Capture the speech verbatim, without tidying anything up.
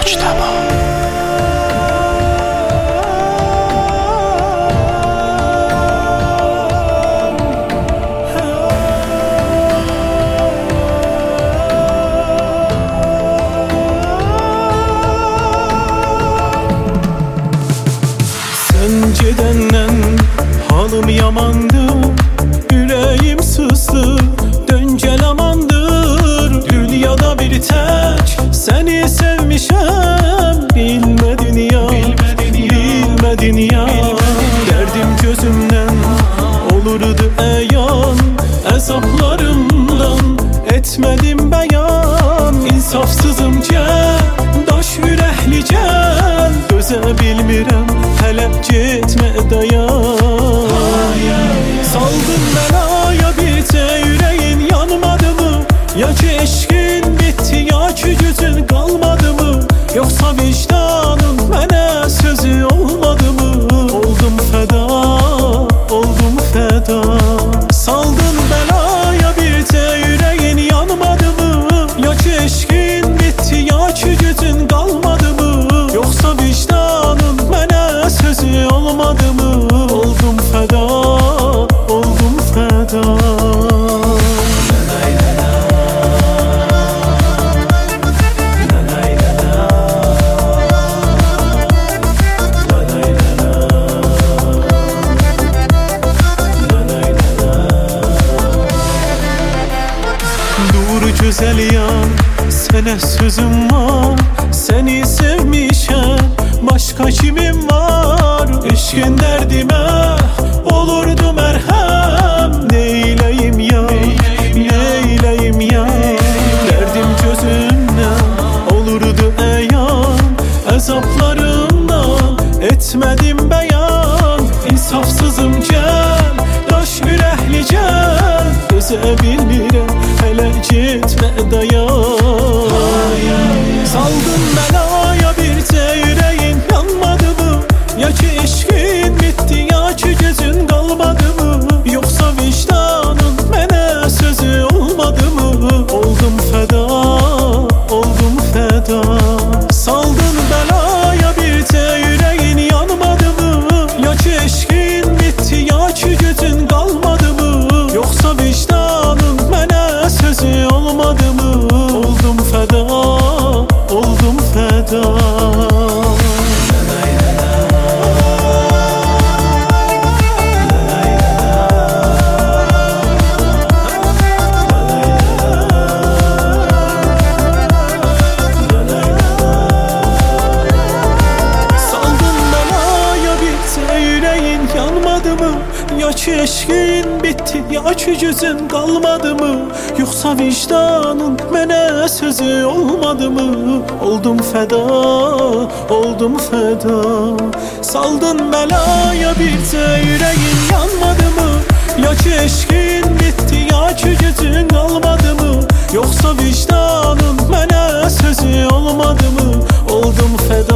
Mujtaba. Sen gedenden halım yamandı, yüreğim sızdı, dön gel amandır. Dünyada bir tek seni sevmişem, bilmedin ya, bilmedin ya. Derdim gözümden olurdu eyan, azaplarımdan etmedim beyan. İnsafsızımca, daş yüreklicen, döze bilmirəm, hələ getmə dayan. Saldın belaya bircə yüreğin yanmadı mı? Ya ki eşkin bitti, ya ki gücün kalmadı mı? Yoksa vicdanın mənə sözü olmadı mı? Oldum feda, oldum feda. Saldın belaya bircə yüreğin yanmadı mı? Ya ki eşkin bitti, ya ki gücün kalmadı mı? Yoksa vicdanın mənə sözü olmadı mı? Oldum feda, oldum feda. Güzel yan, sənə sözüm var, seni sevmişəm, başka kimim var? Eşkin dərdimə olurdu mərhəm, neyləyim ya, neyləyim ya. Dərdim gözümdən olurdu əyan, əzablarımdan etmədim bəyan. İnsafsızım gəl, daş ürəkli gəl, dözə bilmirəm, hələ getmə dayan. Saldın belaya bircə yüreğin yanmadı mı? Ya ki eşkin bitti, ya ki gözün kalmadı mı? Yoksa vicdanın mənə sözü olmadı mı? Oldum feda, oldum feda. Saldın belaya bircə yüreğin yanmadı mı? Ya ki eşkin bitti, ya ki gözün kalmadı mı? Yoksa vicdanın mənə sözü olmadı mı? Oldum feda, oldum feda. Ya ki eşkin bitti, ya ki gücün kalmadı mı? Yoksa vicdanın mənə sözü olmadı mı? Oldum feda, oldum feda. Saldın belaya bircə yüreğin yanmadı mı? Ya ki eşkin bitti, ya ki gücün kalmadı mı? Yoksa vicdanın mənə sözü olmadı mı? Oldum feda.